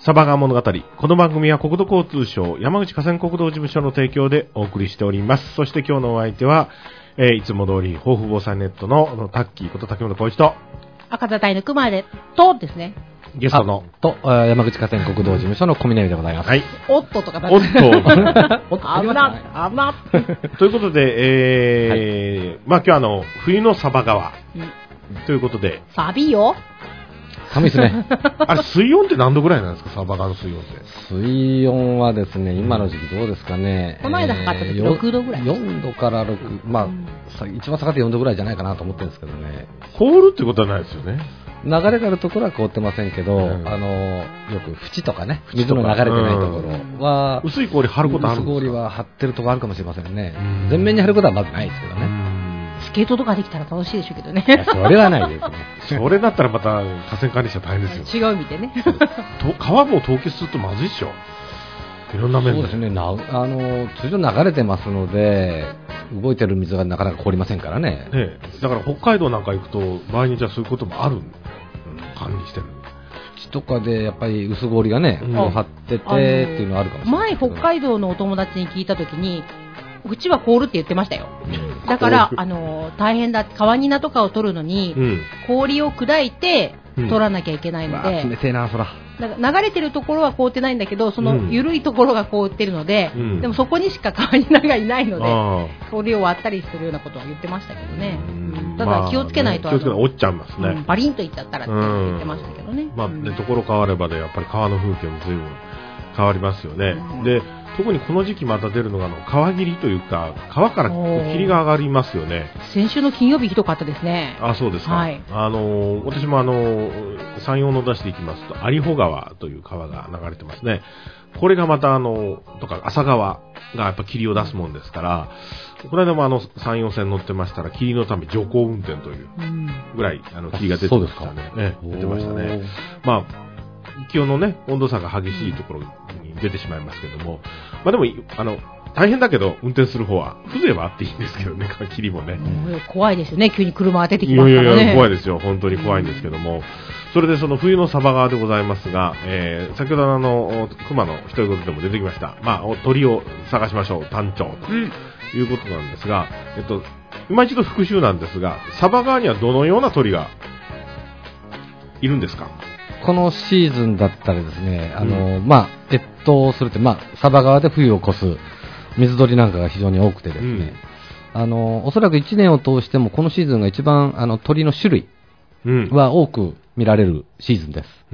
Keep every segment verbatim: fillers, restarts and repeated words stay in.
サバ川物語。この番組は国土交通省山口河川国道事務所の提供でお送りしております。そして今日のお相手は、えー、いつも通り豊富防災ネットのタッキーこと竹本浩一と赤座隊の熊でとですね。 ゲストのと山口河川国道事務所の小峰でございます。 はい。 おっととかおっと危な危なということで、えーはい、まあ今日はあの冬のサバ川、うん、ということでサビよ。 寒いですね。 あれ水温って何度ぐらいなんですか、サバ川の水温って。 水温はですね、今の時期どうですかね。 この間測った時ろくどぐらい。 よんどからろく、まあ、うん、一番下がってよんどぐらいじゃないかなと思ってるんですけどね。 凍るってことはないですよね。 流れがあるところは凍ってませんけど、うん、あのよく縁とかね、水の流れてないところは、 うん、薄い氷張ることあるんですか。 薄氷は張ってるところあるかもしれませんね。全面に張ることはまずないですけどね。 スケートとかできたら楽しいでしょうけどね。 それはないですね。 それだったらまた河川管理者大変ですよ。 違う意味でね。 川も凍結するとまずいっしょ。いろんな面で。 そうですね。なあの通常流れてますので動いてる水がなかなか凍りませんからね。 ね、だから北海道なんか行くと場合にじゃそういうこともある、うん、管理してる。 地とかでやっぱり薄氷がね、うん、張っててっていうのはあるかもしれない。 前北海道のお友達に聞いたときに。うちは凍るって言ってましたよ。だからあの大変だ、川ニナとかを取るのに、うん、氷を砕いて取らなきゃいけないので、 うん、冷てえなそら。 流れてるところは凍ってないんだけど、その緩いところが凍ってるので、うん、でもそこにしか川ニナがいないので、氷を割ったりするようなことは言ってましたけどね。うん、ただ気をつけないと、 まあね、気をつけないと落ちちゃいますね、 うん、バリンといっちゃったらって言ってましたけどね。 まあね、ところ変わればでやっぱり川の風景も随分変わりますよね。うん、で特にこの時期また出るのがあの川霧というか川から霧が上がりますよね。 先週の金曜日ひどかったですね。 あ、そうですか。 はい、 あの私もあの山陽の出していきますと有穂川という川が流れてますね。これがまたあのとか浅川がやっぱ霧を出すもんですから、この間もあの山陽線乗ってましたら霧のため徐行運転というぐらいあの霧が出てましたね。ね、出てましたね。まあ気温のね温度差が激しいところに出てしまいますけども、まあでもあの大変だけど運転する方は風情はあっていいんですけどね、霧もね、 うん、怖いですよね、急に車が出てきますからね。 いやいやいや怖いですよ、本当に怖いんですけども、うん、それでその冬のサバ川でございますが、えー、先ほどあの熊の独り言でも出てきました、まあ鳥を探しましょう単調ということなんですが、うん、えっと今一度復習なんですが、サバ川にはどのような鳥がいるんですか。 このシーズンだったらですね、あの、うん、まあ、越冬するって、まあ、サバ川で冬を越す水鳥なんかが非常に多くてですね、うん、あの、おそらくいちねんを通してもこのシーズンが一番あの鳥の種類は多く見られるシーズンです。うん、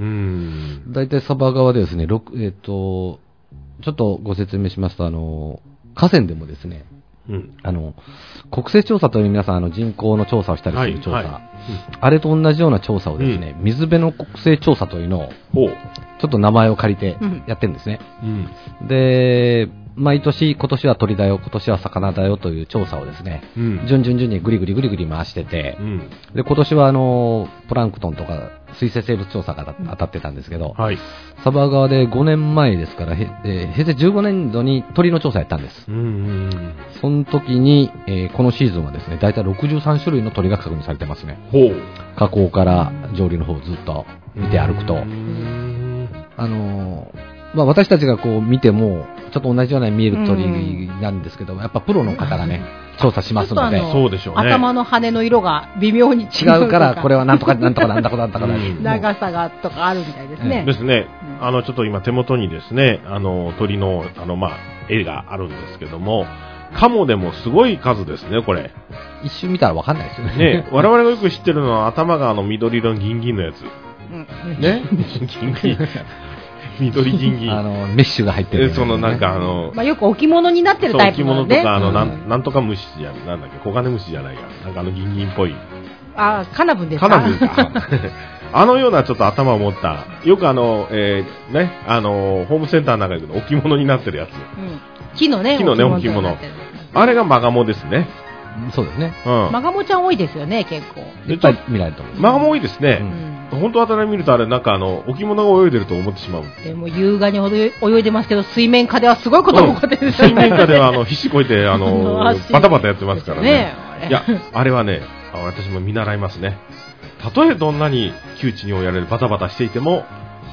だいたいサバ川でですね、えっと、ちょっとご説明しますと、あの、河川でもですね、うん、あの国勢調査という皆さんあの人口の調査をしたりする調査、はいはい、うん、あれと同じような調査をですね、うん、水辺の国勢調査というのをちょっと名前を借りてやってるんですね、うん、で毎年今年は鳥だよ今年は魚だよという調査をですね、うん、順々順にぐりぐりぐりぐり回してて、うん、で今年はあのプランクトンとか水生生物調査が当たってたんですけど、はい、サバ川でごねんまえですから、へ、えー、平成じゅうごねんどに鳥の調査やったんです。うんうん、その時に、えー、このシーズンはですね、だいたいろくじゅうさんしゅるいの鳥が確認されてますね。ほう。河口から上流の方をずっと見て歩くと、あのーまあ、私たちがこう見てもちょっと同じような見える鳥なんですけど、やっぱプロの方がね調査しますので、 そうでしょうね、 頭の羽の色が微妙に違う違うからこれはなんとかなんとかなんとかなんとか長さがとかあるみたいですね。 ですね。あのちょっと今手元にですね、あの鳥のあのまあ絵があるんですけども、カモでもすごい数ですねこれ。 一瞬見たらわかんないですよね。 ね、我々がよく知ってるのは頭があの緑色のギンギンのやつ。うん、ね、ギンギン。緑ギンギンあのメッシュが入ってる、 ね、そのなんかあの、 まあ、よく置物になってるタイプの、ね、 置物とかあの、うん、なんなんとか虫じゃなんだっけコガネムシじゃないかなんかあのギンギンっぽいあカナブンですか。 カナブンかあのようなちょっと頭を持ったよくあの、えー、ねあのホームセンターの中で置物になってるやつ、うん、 木のね木のね置物あれがマガモですね。 そうですね、 うん、マガモちゃん多いですよね結構いっぱい見られると思う。 マガモ多いですね、うん、本当は見るとあれなんかあの置物が泳いでると思ってしまう。 でも優雅に泳いでますけど水面下ではすごいことが起こってるんですよね、 うん、水面下ではあの必死こいてあのバタバタやってますから ね, ねあれいやあれはね私も見習いますね。たとえどんなに窮地に追いやられるバタバタしていても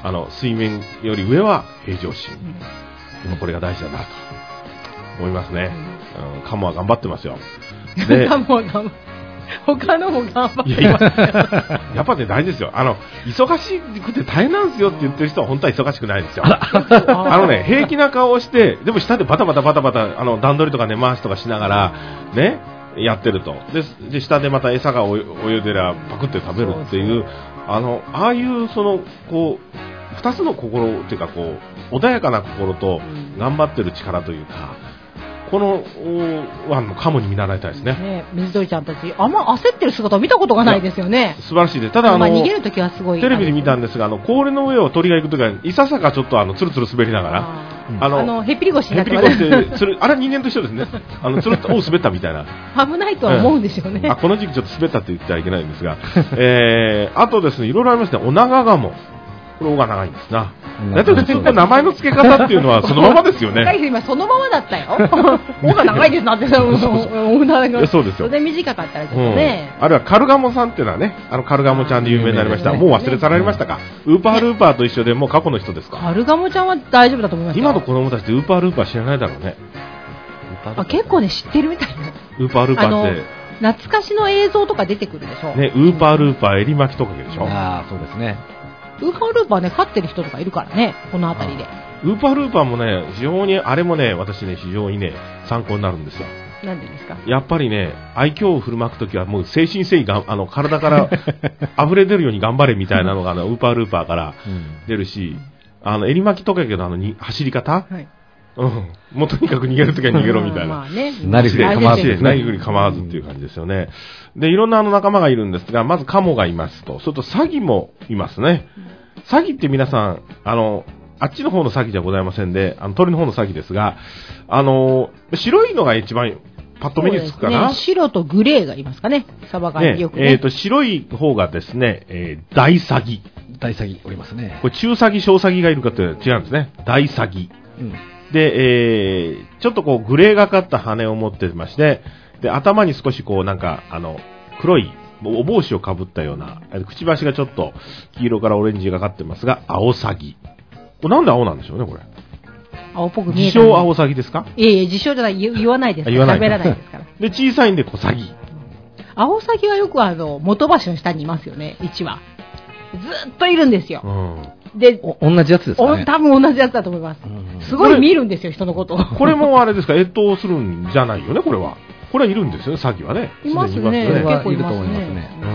あの水面より上は平常心、うん、これが大事だなと思いますね、うんうん、カモは頑張ってますよ。 でカモは頑張って他のも頑張ってますよ。いやいややっぱね大事ですよ。あの忙しくて大変なんですよって言ってる人は本当は忙しくないですよ。あのね平気な顔をしてでも下でバタバタバタバタあの段取りとか根回しとかしながらねやってると で, で下でまた餌が泳いでりゃパクって食べるっていうあのああいうそのこう二つの心っていうかこう穏やかな心と頑張ってる力というか。このワンのカモに見習いたいですね。 ね水鳥ちゃんたちあんま焦ってる姿を見たことがないですよね。 素晴らしいです。ただあの、まあ、 逃げるときはすごいテレビで見たんですがあの氷の上を鳥が行くときはいささかちょっとあのつるつる滑りながらあのあのへっぴり腰になってます。 へっぴり腰ってつるあれ人間と一緒ですね。あのつるっとお滑ったみたいな。 危ないとは思うんでしょうね。 うん、あこの時期ちょっと滑ったって言ってはいけないんですが、えー、あとですねいろいろありますね。オナガガモ。これ尾が長いんですな。だって普通の名前の付け方っていうのはそのままですよね。 今そのままだったよ。尾が長いですなってさ、 そうですよ。 それ短かったらちょっとね。 うん、あるいはカルガモさんっていうのはね、あのカルガモちゃんで有名になりました。もう忘れ去られましたか。ウーパールーパーと一緒でもう過去の人ですか。 カルガモちゃんは大丈夫だと思いますよ。 今の子供たちってウーパールーパー知らないだろうね。 あ結構ね知ってるみたいな。 ウーパールーパーって。 懐かしの映像とか出てくるでしょ。 ね、ウーパールーパーエリマキトカゲでしょ。 ああそうですね。 ウーパールーパーね飼ってる人とかいるからねこの辺りで。 ウーパールーパーもね非常にあれもね私ね非常にね参考になるんですよ。 なんでですか。 やっぱりね愛嬌を振るまくときはもう誠心誠意があの体から溢れ出るように頑張れみたいなのがあのウーパールーパーから出るし、うん、あのエリマキトカゲのあのに走り方、はいうん、もうとにかく逃げるときは逃げろみたいな。 まあね、 何ふり構わず、 何ふり構わずっていう感じですよね。で、いろんなあの仲間がいるんですが、まずカモがいますと、それとサギもいますね。サギって皆さん、あの、あっちの方のサギじゃございませんで、あの鳥の方のサギですが、あの、白いのが一番パッと目につくかな。 ね、白とグレーがいますかね、サバがよくね。 ねえっと、白い方がですね、えー、大サギ。 大サギおりますね。 これ中サギ、小サギがいるかって違うんですね。大サギ。うんで、えー、ちょっとこうグレーがかった羽を持ってまして、で頭に少しこうなんかあの黒いお帽子をかぶったような、くちばしがちょっと黄色からオレンジがかってますが、アオサギ。これなんで青なんでしょうねこれ。 青っぽく見えた。自称アオサギですか？ いえいえ自称じゃない言わないです。 言わない。 喋らないですから。 で小さいんでコサギ。 アオサギはよくあの元橋の下にいますよね。いちわ。ずっといるんですよ。うんで同じやつですかね。 多分同じやつだと思います。すごい見るんですよ人のことを。 これもあれですか越冬するんじゃないよねこれは。これはいるんですよねサギはね。 いますね。 結構いると思いますね。 うん。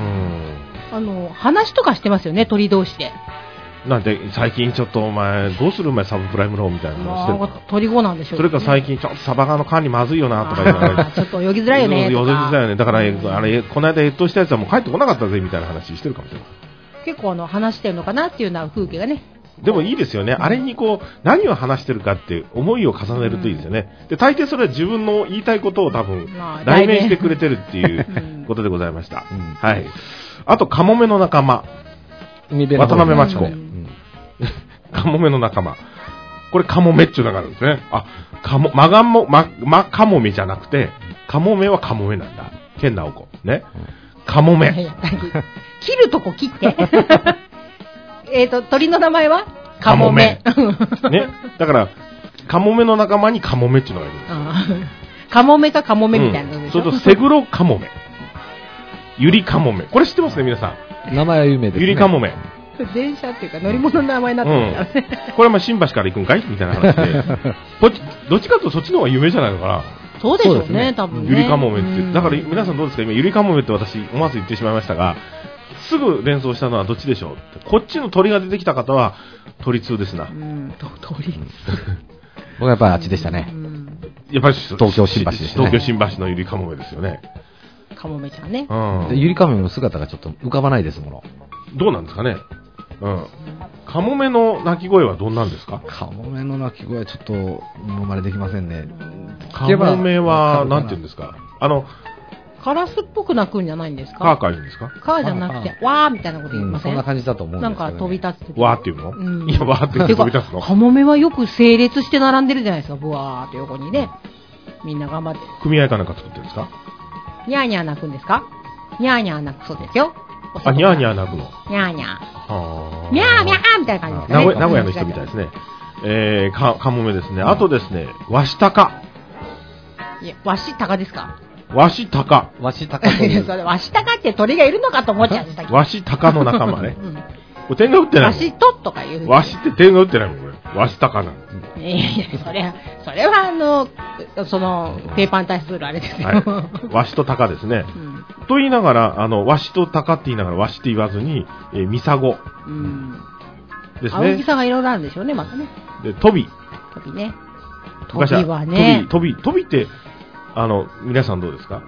あの話とかしてますよね鳥同士で。 なんで最近ちょっとお前どうするお前サブプライムローみたいなのしてる。 まあ、鳥語なんでしょう、ね。 それから最近ちょっとサバガの管理まずいよなとか言われて。 ちょっと泳ぎづらいよね。 泳ぎづらいよね。だからあれこの間越冬したやつはもう帰ってこなかったぜみたいな話してるかもしれない。 結構あの話してるのかなっていうような風景がね。 でもいいですよね。あれにこう何を話してるかって思いを重ねるといいですよね。で大抵それは自分の言いたいことを多分代弁してくれてるっていうことでございました。うん、はい。あとカモメの仲間渡辺真知子。うん、カモメの仲間。これカモメっちゅうのがあるんですね。あ、カモマガモママカモメじゃなくてカモメはカモメなんだ。健直子ね。カモメ。 切るとこ切って。えっと、鳥の名前はカモメ。 ね。だから、カモメの仲間にカモメっていうのがいるんですよ。 カモメかカモメみたいなのでしょ、 うん、それと、セグロカモメ。ユリカモメ。これ知ってますね、皆さん。名前は有名ですね。 ユリカモメ。 電車っていうか乗り物の名前になってるからね、 うん。これはまあ新橋から行くんかいみたいな話で。こっち、どっちかというとそっちの方が有名じゃないのかな。 そうでしょうね、多分ね。 ユリカモメって。だから皆さんどうですか今、ユリカモメって私思わず言ってしまいましたが、すぐ連想したのはどっちでしょうって。こっちの鳥が出てきた方は鳥通ですな。うん、 鳥通。 僕はやっぱりあっちでしたね。 やっぱり東京新橋ですね。 東京新橋のゆりかもめですよね。 かもめちゃんね。 うん。ゆりかもめの姿がちょっと浮かばないですもの。 どうなんですかね。うん。かもめの鳴き声はどんなんですか。 かもめの鳴き声はちょっともまれできませんね。 かもめはなんて言うんですか。あの。 カラスっぽく鳴くんじゃないんですか。 カーカー言うんですか。 カーじゃなくてわーみたいなこと言いません、 うん、そんな感じだと思うんですけど、ね、 なんか飛び立つ。 わーっていうの、うん、いやわーって飛び立つの。 カモメはよく整列して並んでるじゃないですか。ブワーって横にね。みんな頑張って。 組合かなんか作ってるんですか。 ニャーニャー鳴くんですか。ニャーニャー鳴くそうですよ。 あ、ニャーニャー鳴くの。 ニャーニャー。 はミャーミャーみたいな感じですね。 名古屋名古屋の人みたいですね。えー、か、かもめですね。あとですね、ワシタカ。 いや、ワシタカですか？ ワシタカ。 ワシタカという。 それワシタカって鳥がいるのかと思っちゃうんだけど。 ワシタカの仲間ね。 うん、 これ点が打ってないワシトとかいう。 ワシって点が打ってないもん、これ。ワシタカなの。 いやいや、それは、それはあの、その、ペーパーに対するあれですよ。 はい。ワシとタカですね。うん、と言いながら、あの、ワシとタカって言いながら、ワシって言わずに、えー、ミサゴ。うん。ですね。 大きさがいろいろあるんでしょうね、またね。 で、トビ。 トビね。トビはね。 トビ、トビ、トビって、あの、皆さんどうですか？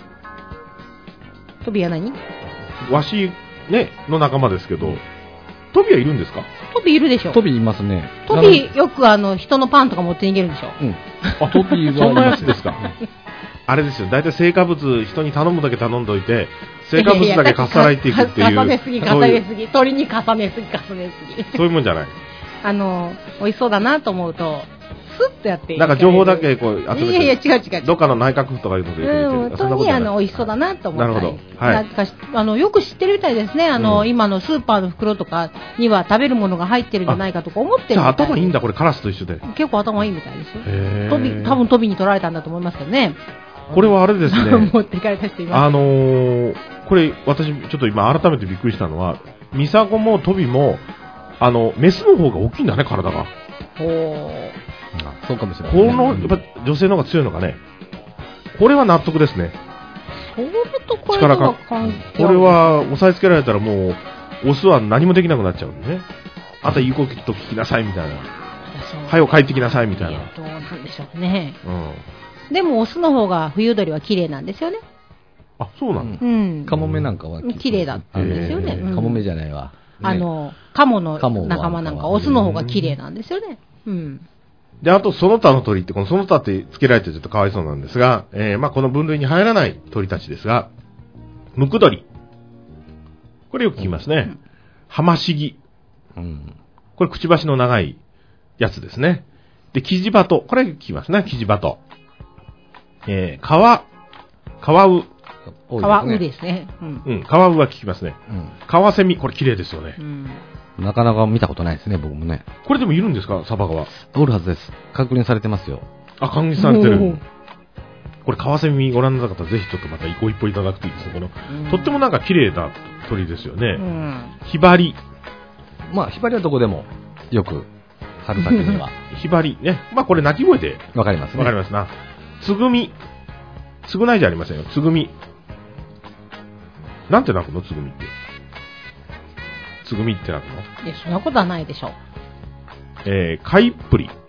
トビは何？ ワシ、ね、の仲間ですけど、トビはいるんですか？ トビいるでしょ。 トビいますね。 トビ、よくあの、人のパンとか持って逃げるんでしょ。 うん。あ、トビは。 そんなやつですか？あれですよ、大体成果物、人に頼むだけ頼んどいて、成果物だけかっさらいていくっていう。 重ねすぎ、重ねすぎ。鳥に重ねすぎ、重ねすぎ。 そういうもんじゃない。 あの、美味しそうだなと思うと、スッとやってなんか情報だけこう集めて、 いやいや違う違う。 どっかの内閣府とかいうので言ってる。 うん、本当にあの美味しそうだなと思ったり。 なるほど。はい。 なんかあのよく知ってるみたいですね。あの、うん、今のスーパーの袋とかには食べるものが入ってるんじゃないかとか思ってるみたい。 じゃあ頭いいんだこれカラスと一緒で。 結構頭いいみたいですよ。トビ多分トビに取られたんだと思いますけどね。 これはあれですね。 持ってかれた人います。 あのー、これ私ちょっと今改めてびっくりしたのは、ミサゴもトビもあのメスの方が大きいんだね体が。 ほー。 あ、そうかもしれない、ね。 このやっぱ女性の方が強いのかね。これは納得ですね。 それとこれとは関係。 これは押さえつけられたらもうオスは何もできなくなっちゃうんでね。あと言うこと聞きなさいみたいな。はよ帰ってきなさいみたいな。 どうなんでしょうね。 うん。 でもオスの方が冬鳥は綺麗なんですよね。 あ、そうなの。 うん。 カモメなんかは綺麗だったんですよね。 カモメじゃないわ。 あのカモの仲間なんかオスの方が綺麗なんですよね。うん。 で、あと、その他の鳥って、このその他って付けられてちょっとかわいそうなんですが、えー、まあ、この分類に入らない鳥たちですが、ムクドリ。これよく聞きますね。うん、ハマシギ。うん。これ、くちばしの長いやつですね。で、キジバト。これ聞きますね、キジバト。えー、カワ、カワウ。 カワウですね。 うん。うん、カワウは聞きますね。うん。カワセミ。これ綺麗ですよね。うん。 なかなか見たことないですね、僕もね。 これでもいるんですか、サバガは。 おるはずです。確認されてますよ。 あ、確認されてる。これ、カワセミご覧になった方、ぜひちょっとまたご一報いただくといいですね。この、うん、とってもなんか綺麗な鳥ですよね。うん、ヒバリ。 まあ、ヒバリはどこでもよく、春先には。 ヒバリね。まあ、これ鳴き声で。 わかりますね。 わかりますな。つぐみ。つぐないじゃありませんよ。つぐみ。なんて鳴くのつぐみって。つぐみってなくの？ いや、そんなことはないでしょう。 えー、カイプリ。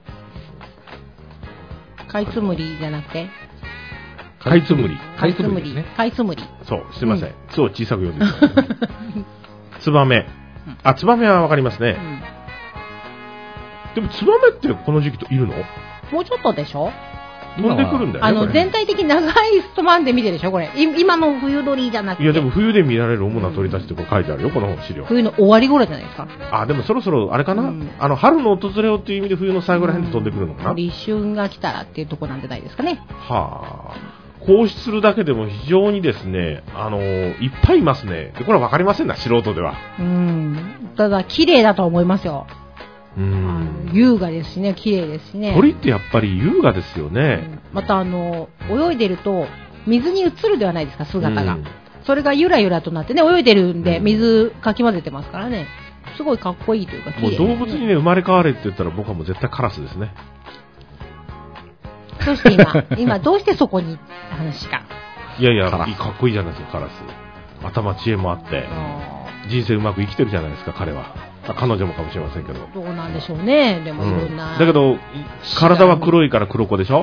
カイツムリじゃなくてカイツムリ。 カイツムリ。カイツムリ。 そう、すいません。そう、小さく読んでください。ツバメ。あ、ツバメはわかりますね。うん、でも、ツバメってこの時期といるの？ もうちょっとでしょ？ 飛んでくるんだよね。 あの、全体的に長いストマンで見てるでしょこれ。今の冬鳥じゃなくて。 いや、でも冬で見られる主な鳥たちってこう書いてあるよ、この資料。 冬の終わり頃じゃないですか。 あ、でもそろそろ、あれかな、うん、あの、春の訪れをっていう意味で冬の最後ら辺で飛んでくるのかな、うん、 立春が来たらっていうとこなんじゃないですかね。 はあ。こうするだけでも非常にですね、あのー、いっぱいいますね。これはわかりませんな、素人では。 うん。ただ、綺麗だと思いますよ。うん、優雅ですしね、綺麗ですしね。 鳥ってやっぱり優雅ですよね。 うん、またあの泳いでると水に映るではないですか、姿が。うん、それがゆらゆらとなってね、泳いでるんで水かき混ぜてますからね。すごいかっこいいというか、綺麗ですね。 もう動物にね生まれ変われって言ったら僕はもう絶対カラスですね。 そして今今どうしてそこに話か。 いやいや、かっこいいじゃないですか、カラス。頭知恵もあって人生うまく生きてるじゃないですか、彼は。彼女もかもしれませんけど。 どうなんでしょうね。でもいろんな、 うん、だけど体は黒いから黒子でしょ。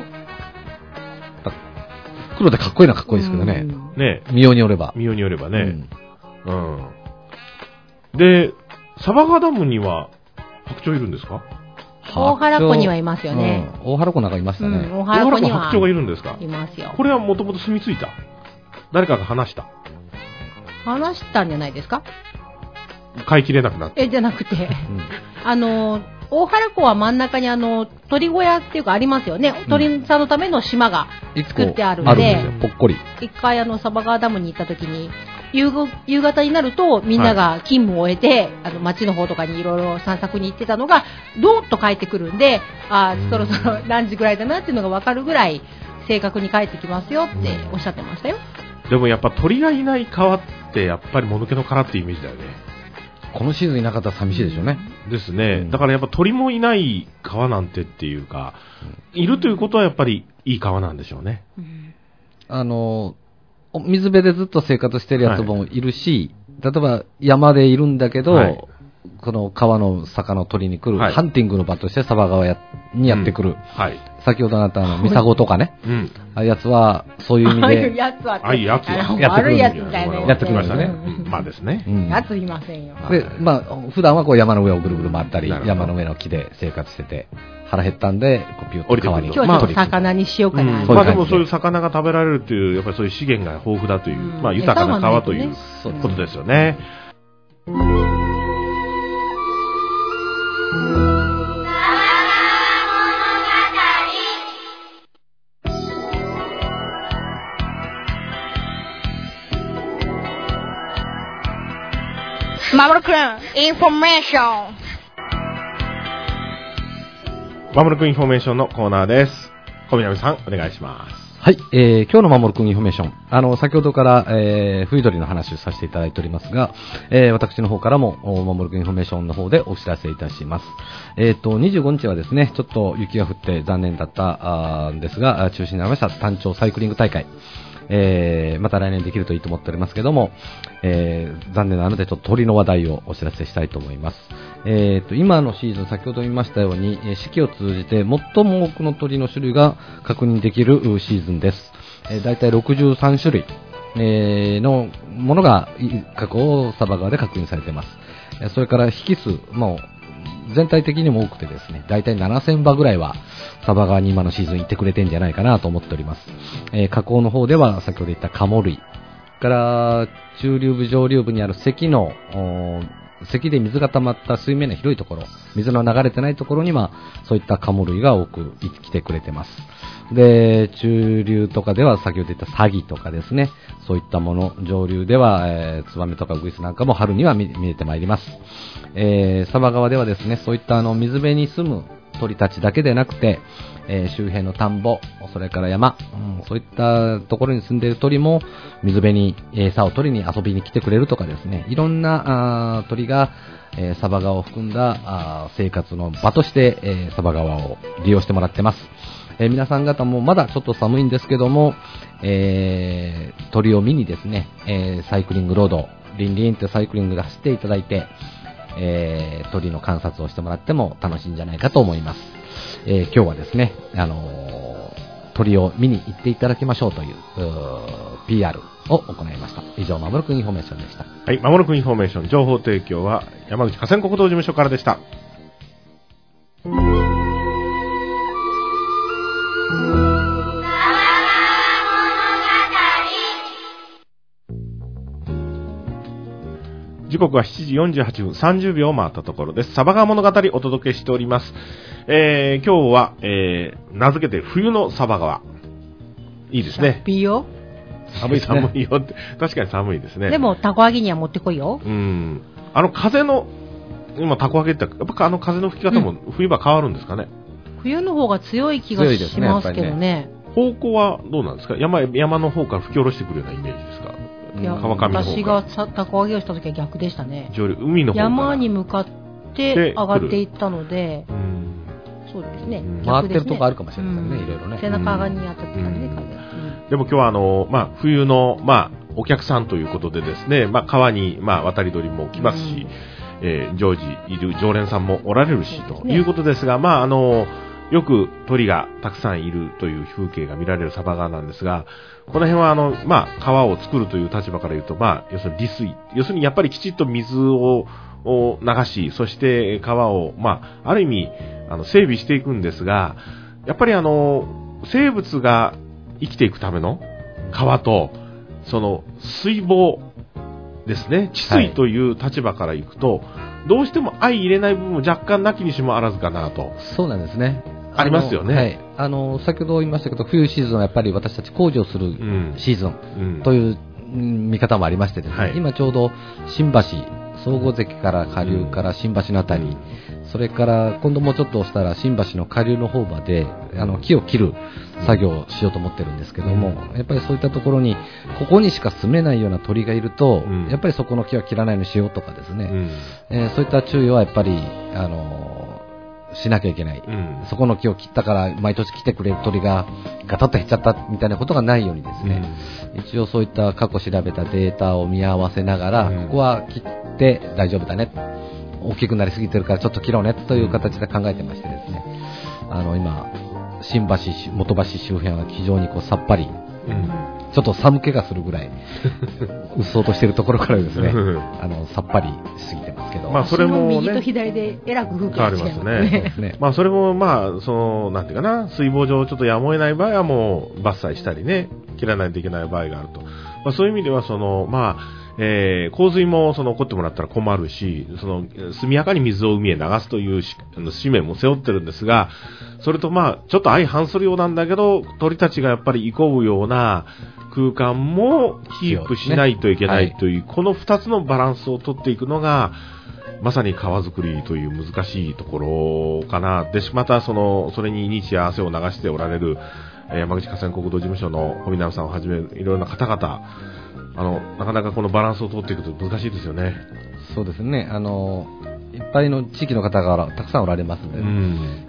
黒でかっこいいのはかっこいいですけどね。ね、見ようによれば。 見ようによればね。うん。うん、で、サバガダムには白鳥いるんですか？ 大原湖にはいますよね。 うん、大原湖なんかいましたね。 うん、大原湖には白鳥がいるんですか？ いますよ。 これはもともと住み着いた？誰かが話した？ 話したんじゃないですか？ 飼いきれなくなって。 え、じゃなくて、うん、あの、大原湖は真ん中にあの、鳥小屋っていうかありますよね。うん、鳥さんのための島が作ってあるんで、 ぽっこり。 一回あの、サバガーダムに行った時に、 夕夕方になるとみんなが勤務を終えて、はい、あの街の方とかにいろいろ散策に行ってたのがドーッと帰ってくるんで、あそろそろ何時ぐらいだなっていうのが分かるぐらい正確に帰ってきますよっておっしゃってましたよ。 でもやっぱ鳥がいない川ってやっぱりもぬけの殻っていうイメージだよね。 このシーズンいなかったら寂しいでしょうね。 ですね。だからやっぱ鳥もいない川なんてっていうか、いるということはやっぱりいい川なんでしょうね。うん、 あの水辺でずっと生活してるやつもいるし、はい、例えば山でいるんだけど、はい、この川の魚を取りに来る、はい、ハンティングの場としてサバ川やにやってくる、うんはい、先ほどあったあのミサゴとかね、うん、ああいうやつはそういう意味でああいうやつはああいうやつは悪いやつみたいなやってきましたね。 まあですね、 うん、やついませんよ。 で、まあ普段はこう山の上をぐるぐる回ったり山の上の木で生活してて腹減ったんでこうピュッと川に今日はちょっと魚にしようかな、 うん、まあでもそういう魚が食べられるというやっぱりそういう資源が豊富だという、うん、まあ豊かな川ということですよね。 マモルくんインフォメーション。 マモルくんインフォメーションのコーナーです。小南さんお願いします。 はい、えー、今日のマモルくんインフォメーション、あの先ほどから、えー、冬鳥の話をさせていただいておりますが、えー、私の方からもマモルくんインフォメーションの方でお知らせいたします。えーとにじゅうごにちはですねちょっと雪が降って残念だったんですが中止になりました単調サイクリング大会、えー、また来年できるといいと思っておりますけども、えー、残念なのでちょっと鳥の話題をお知らせしたいと思います。えー、と今のシーズン先ほど言いましたように四季を通じて最も多くの鳥の種類が確認できるシーズンです。えー、だいたいろくじゅうさんしゅるい、えー、のものが過去サバ川で確認されています。それから匹数も全体的にも多くてですねだいたいななせんばぐらいはサバ川に今のシーズン行ってくれてんじゃないかなと思っております。えー、河口の方では先ほど言ったカモ類から中流部上流部にある堰の堰で水が溜まった水面の広いところ水の流れてないところにはそういったカモ類が多く来てくれてます。で中流とかでは先ほど言ったサギとかですねそういったもの上流では、えー、ツバメとかウグイスなんかも春には 見, 見えてまいります。えー、サバ川ではですねそういったあの水辺に住む鳥たちだけでなくて、えー、周辺の田んぼそれから山、うん、そういったところに住んでいる鳥も水辺に餌を取りに遊びに来てくれるとかですねいろんなあ鳥が、えー、サバ川を含んだあ生活の場として、えー、サバ川を利用してもらってます。えー、皆さん方もまだちょっと寒いんですけども、えー、鳥を見にですね、えー、サイクリングロードリンリンってサイクリングで走っていただいてえー、鳥の観察をしてもらっても楽しいんじゃないかと思います。えー、今日はですね、あのー、鳥を見に行っていただきましょうという、う ピーアール を行いました。以上、まもるくんインフォメーションでした。 はい、まもるくんインフォメーション情報提供は山口河川国道事務所からでした。時刻はしちじよんじゅうはっぷんさんじゅうびょうを回ったところです。サバ川物語お届けしております。えー、今日は、えー、名付けて冬のサバ川。いいですね。 寒いよ。 寒い寒いよって。確かに寒いですね。 でも、タコ揚げには持ってこいよ。 うん。あの風の、今タコ揚げって、やっぱあの風の吹き方も冬場変わるんですかね。 うん、冬の方が強い気がしますけどね。 方向はどうなんですか。山、山の方から吹き下ろしてくるようなイメージですか。 いや私がタコ揚げをした時は逆でしたね。 海の方山に向かって上がっていったので、そうですね。 回ってるとこあるかもしれませんね、いろいろね。 背中側に当たってたんで、風。 でも今日はあのまあ冬のまあお客さんということでですね、まあ川にまあ渡り鳥も来ますし、えー、常時いる常連さんもおられるしということですが、まああのよく鳥がたくさんいるという風景が見られるサバ川なんですが、この辺はあの、まあ、川を作るという立場から言うと、まあ、要するに利水。要するにやっぱりきちっと水を流し、そして川を、まあ、ある意味、あの、整備していくんですが、やっぱりあの、生物が生きていくための川と、その、水防ですね、治水という立場からいくと、はい、どうしても相入れない部分も若干なきにしもあらずかなと。 そうなんですね。 ありますよね。 はい、あの先ほど言いましたけど冬シーズンはやっぱり私たち工事をするシーズンという見方もありましてですね、はい、今ちょうど新橋、総合関から下流から新橋のあたり、うん、それから今度もうちょっとしたら新橋の下流の方まであの木を切る作業をしようと思ってるんですけども、うん、やっぱりそういったところにここにしか住めないような鳥がいると、うん、やっぱりそこの木は切らないようにしようとかですね、うんえー、そういった注意はやっぱりあのしなきゃいけない、うん、そこの木を切ったから毎年来てくれる鳥がガタッと減っちゃったみたいなことがないようにですね、うん、一応そういった過去調べたデータを見合わせながら、うん、ここは切って大丈夫だね、大きくなりすぎてるからちょっと切ろうねという形で考えてましてですね、あの今新橋元橋周辺は非常にこうさっぱり、うん、ちょっと寒気がするぐらいうっそうとしているところからですねあのさっぱりしすぎてますけど、 まあそれもね、 右と左でえらく風景が違いますね。 変わりますね。まあそれもまあそのなんていうかな、水防上ちょっとやむを得ない場合はもう伐採したりね、切らないといけない場合があると。まあそういう意味ではそのまあ。えー、洪水もその起こってもらったら困るし、その速やかに水を海へ流すという使命も背負ってるんですが、それとまあちょっと相反するようなんだけど、鳥たちがやっぱり憩うような空間もキープしないといけないという、ねはい、この二つのバランスを取っていくのがまさに川づくりという難しいところかな。でまたそのそれに日夜汗を流しておられる山口河川国道事務所の小南さんをはじめいろいろな方々、あのなかなかこのバランスを取っていくと難しいですよね。 そうですね。あのいっぱいの地域の方がたくさんおられますので、うん、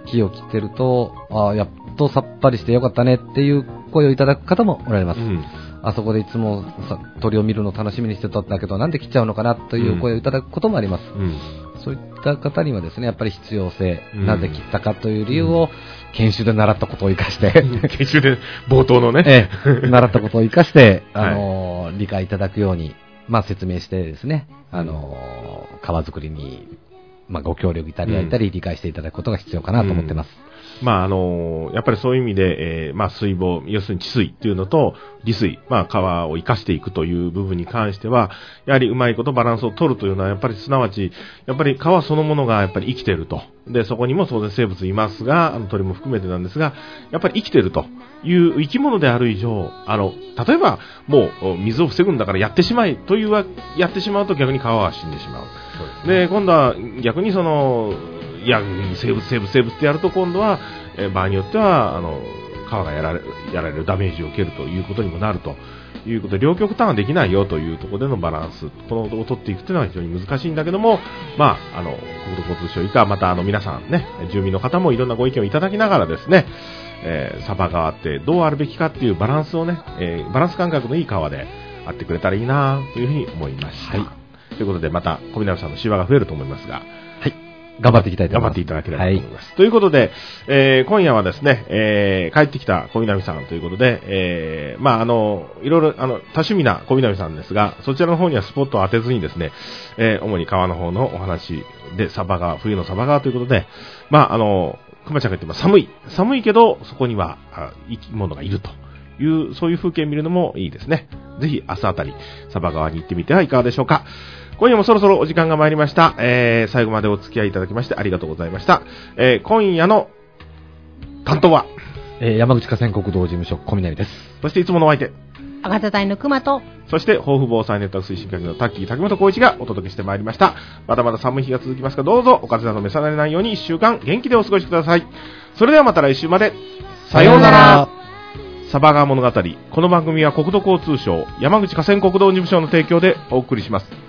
木を切ってるとあやっとさっぱりしてよかったねっていう声をいただく方もおられます。うん、あそこでいつも鳥を見るのを楽しみにしてたんだけどなんで切っちゃうのかなという声をいただくこともあります。うん、そういった方にはですね、やっぱり必要性、うん、なぜ切ったかという理由を研修で習ったことを生かして研修で冒頭のね、 ええ、習ったことを生かして、あのーはい、理解いただくように、まあ、説明してですね、あのー、川作りに、まあ、ご協力いただいたり、うん、理解していただくことが必要かなと思ってます。 うん、まああのー、やっぱりそういう意味で、えーまあ、水防、要するに治水っていうのと利水、まあ、川を生かしていくという部分に関してはやはりうまいことバランスを取るというのはやっぱりすなわちやっぱり川そのものがやっぱり生きていると。でそこにも当然生物いますが、あの鳥も含めてなんですが、やっぱり生きているという生き物である以上、あの例えばもう水を防ぐんだからやってしまえというはやってしまうと逆に川は死んでしまう。そうですね。で今度は逆にそのいや生物生物生物ってやると今度は、えー、場合によってはあの川がやられやられるダメージを受けるということにもなるということで、両極端はできないよというところでのバランス、このを取っていくというのは非常に難しいんだけども、まああの国土交通省以下またあの皆さんね、住民の方もいろんなご意見をいただきながらですね、えー、サバ川ってどうあるべきかっていうバランスをね、えー、バランス感覚のいい川であってくれたらいいなというふうに思いました。はい、ということでまた小南さんのシワが増えると思いますが。 頑張っていきたいと思います。 頑張っていただければと思います。はい、ということで、えー、今夜はですね、えー、帰ってきた小南さんということで、えー、まああのいろいろあの多趣味な小南さんですが、そちらの方にはスポットを当てずにですね、えー、主に川の方のお話でサバ川、冬のサバ川ということで、まああの熊ちゃんが言ってます寒い寒いけどそこには生き物がいるというそういう風景を見るのもいいですね。ぜひ明日あたりサバ川に行ってみてはいかがでしょうか。今夜もそろそろお時間が参りました。えー、最後までお付き合いいただきましてありがとうございました。えー、今夜の担当は、 えー、山口河川国道事務所小南です。 そしていつものお相手、 赤田隊の熊と、 そして豊富防災ネットワーク推進課のタッキー滝本浩一がお届けしてまいりました。まだまだ寒い日が続きますが、どうぞお風邪など召されないようにいっしゅうかん元気でお過ごしください。それではまた来週まで。さようなら。サバ川物語。この番組は国土交通省山口河川国道事務所の提供でお送りします。